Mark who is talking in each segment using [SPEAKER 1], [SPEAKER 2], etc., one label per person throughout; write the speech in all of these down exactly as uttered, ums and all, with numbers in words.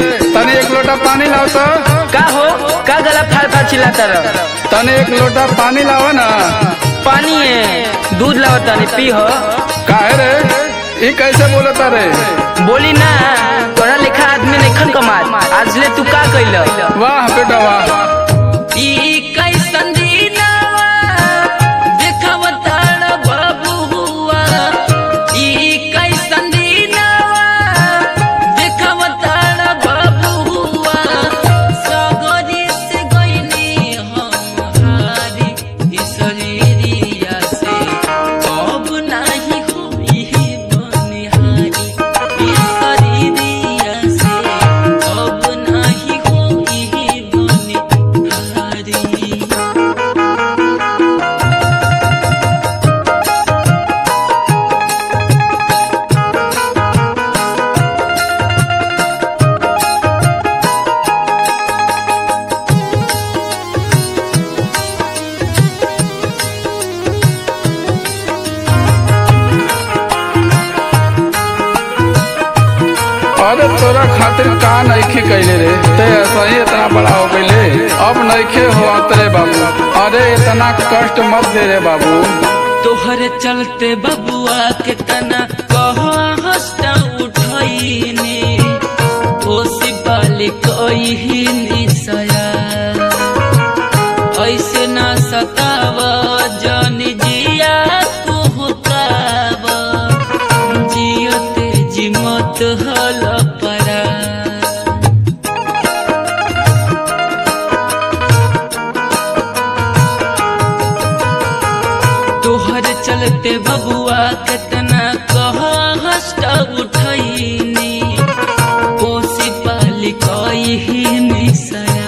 [SPEAKER 1] तने एक लोटा पानी लाओ तो।
[SPEAKER 2] का हो का गला फाड़ फाड़ चिल्लाता रह।
[SPEAKER 1] तने एक लोटा पानी लाओ ना।
[SPEAKER 2] पानी है दूध लाओ तने पी हो।
[SPEAKER 1] काहे रे ये कैसे बोलता रे?
[SPEAKER 2] बोली ना तोरा लेखा आदमी नहीं कमाल आज ले तू का कैल।
[SPEAKER 1] वाह बेटा वाह।
[SPEAKER 2] ई कैसन दीनवा देखवताड़ बाबुआ। ई कैसन दीनवा देखवताड़ बाबुआ। सगरी से गईनी हम हारी ई शरीरिया से अब नाही होई बनिहारी। ई शरीरिया से अब नाही होई बनिहारी।
[SPEAKER 1] अरे तोरा खातिर का नइखे कैले रे? ते ऐसा ही इतना बड़ा हो गईले अब नइखे हो तेरे बाबू। अरे इतना कष्ट मत दे रे बाबू।
[SPEAKER 2] तोहरे चलते बबुआ के तना कहा हंसता उठईने। ओसी बाली कही निसया ऐसे ना सतावा जानी जिया तू हुकावा। जियते जिमत हल परा। तोहर चलते बबुआ कितना कहा हंसता उठईनी। कोसी पाली कही निसया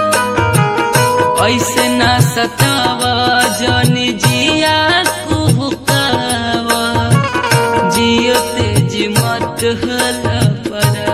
[SPEAKER 2] ऐसे ना सतावा जानी जिया कुहुकावा। जियते जिमत हल परा।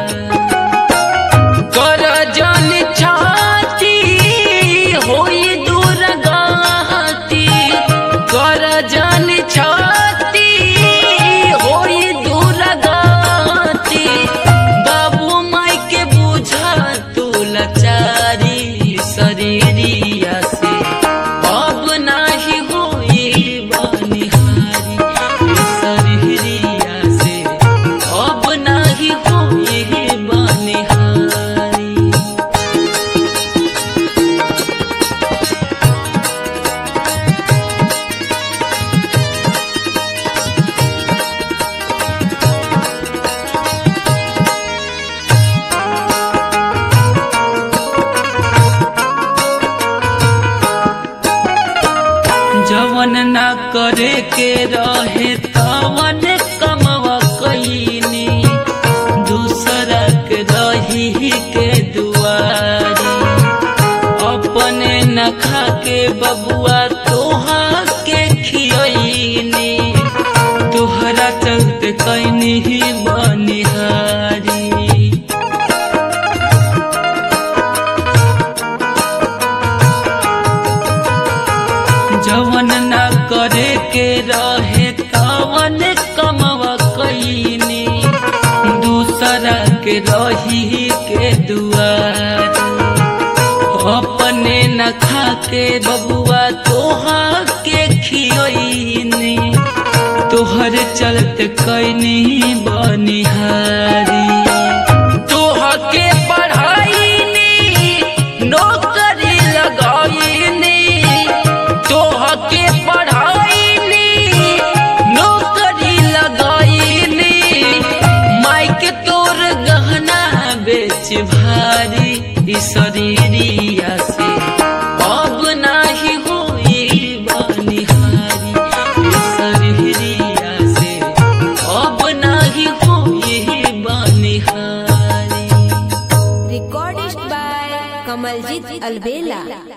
[SPEAKER 2] कर जानी छाती होई दूर गाती। कर जानी छाती होई दूर गाती। बाबू माई के बुझा तू लाचारी शरीरिया से अब नाही होई बनिहारी। शरीरिया से अब नाही होई बनिहारी। जवन ना करे के रहे तवन कमवा कईनी। दूसरा के रही के दुआरी। अपने न खा के बबुआ तोहा के खियईनी। तोहरा चलते कैनी बनिहारी। जवन ना करे के रहे तवन कमवा कईनी। दूसरा के रही के दुआर। अपने न खा के बबुआ तोहा के खियईनी। तोहर चलते कैनी बनिहारी। तोहा के पढ़ाईनी नौकरी लगाईनी। तोहा के पढ़ाईनी नौकरी लगाईनी। माई के तोर गहना बेच भारी। ई शरीरिया से अब नाही होई बनिहारी। ई शरीरिया से अब नाही होई बनिहारी।
[SPEAKER 3] Recorded by Kamaljit Alvela.